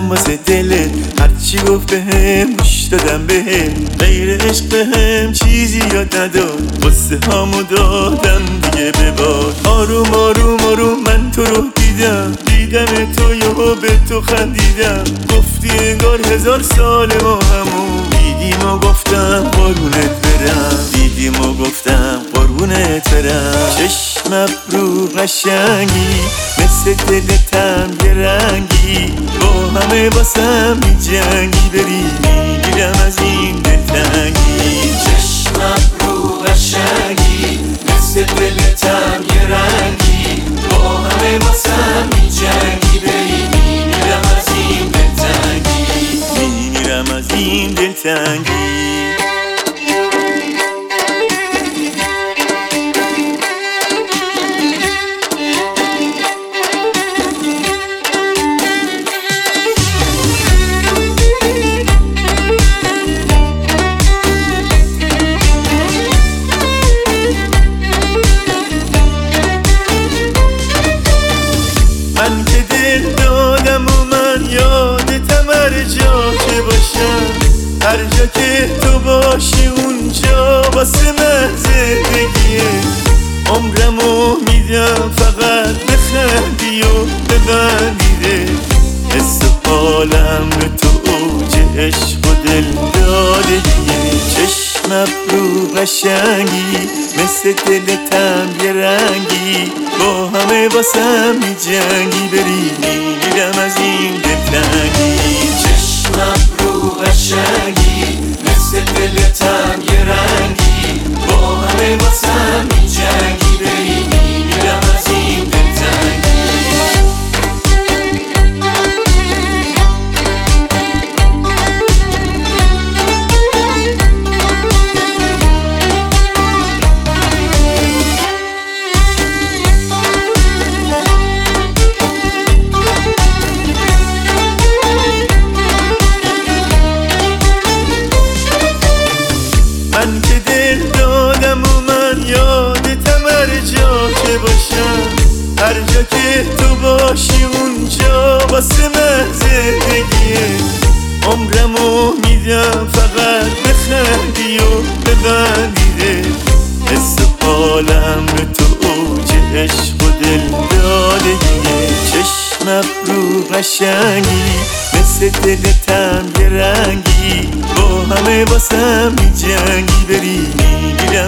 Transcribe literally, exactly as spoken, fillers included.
واسه دلت، هرچی گفت بهم گوش دادم بهم، غیر عشق بهم چیزی یاد نداد، واسه هامو دادم دیگه بباد. آروم آروم آروم من تو رو دیدم، دیدم تو یهو به تو خندیدم، گفتی انگار هزار سال ما همون دیدیم و گفتم قربونت برم، دیدیم و گفتم قربونت برم. چشم ابرو قشنگی مثل دلتم یه رنگی، با همه واسم میجنگی، بری میگیرم از این دلتنگی. چشم ابرو قشنگی مثل دلتم یه رنگی، با همه واسم میجنگی، بری میمیرم از این دلتنگی، میمیرم از این دلتنگی. من که دل دادم و من یادتم هر جا که باشم، هر جا که تو باشی اونجا واسه من زندگیه. عمرمو میدم فقط بخندی و ببندیده، حس و حالم به تو اوج عشق و دل دادگیه. چشم ابرو قشنگی مثل دلتم یه رنگی، با همه واسم میجنگی، بری میمیرم از این دلتنگی. چشم ابرو قشنگی مثل دلتم یه رنگی، با همه واسم میجنگی، بری میمیرم از این دلتنگی. من که دل دادم و من یادتم هر جا که باشم، هر جا که تو باشی اونجا واسه من زندگیه. عمرمو میدم فقط بخندی و ببندیده، حس و حالم به تو اوج عشق و دل دادگیه. چشم ابرو قشنگی مثل دلتم یه رنگی، با همه واسم میجنگی، بری میمیرم